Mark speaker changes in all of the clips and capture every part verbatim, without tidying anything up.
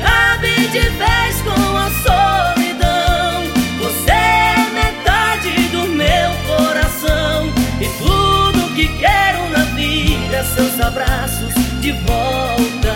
Speaker 1: acabe de vez com a solidão. Você é metade do meu coração, e tudo que quero na vida é seus abraços de volta.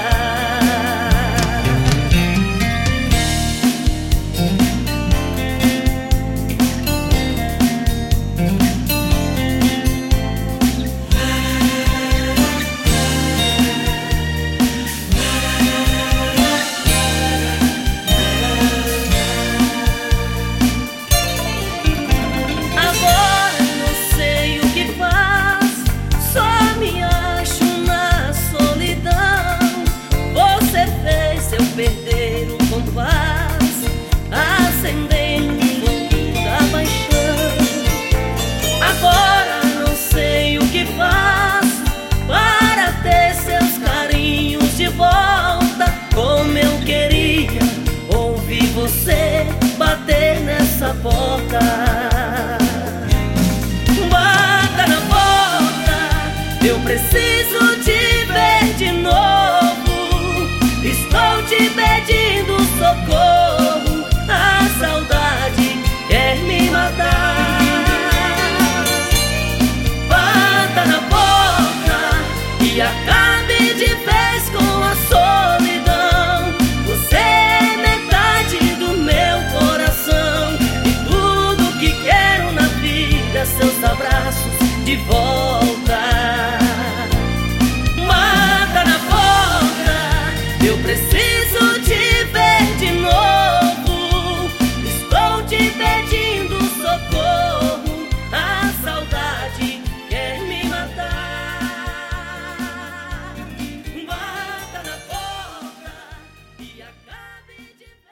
Speaker 1: Perder o compás, acendendo o fogo da paixão. Agora não sei o que faz para ter seus carinhos de volta. Como eu queria ouvir você bater nessa porta. Bata na porta, eu preciso te ver de novo. Estou te pedindo socorro, a saudade quer me matar. Bata na porta e acabe de vez com a solidão. Você é metade do meu coração, e tudo que quero na vida é seus abraços de volta.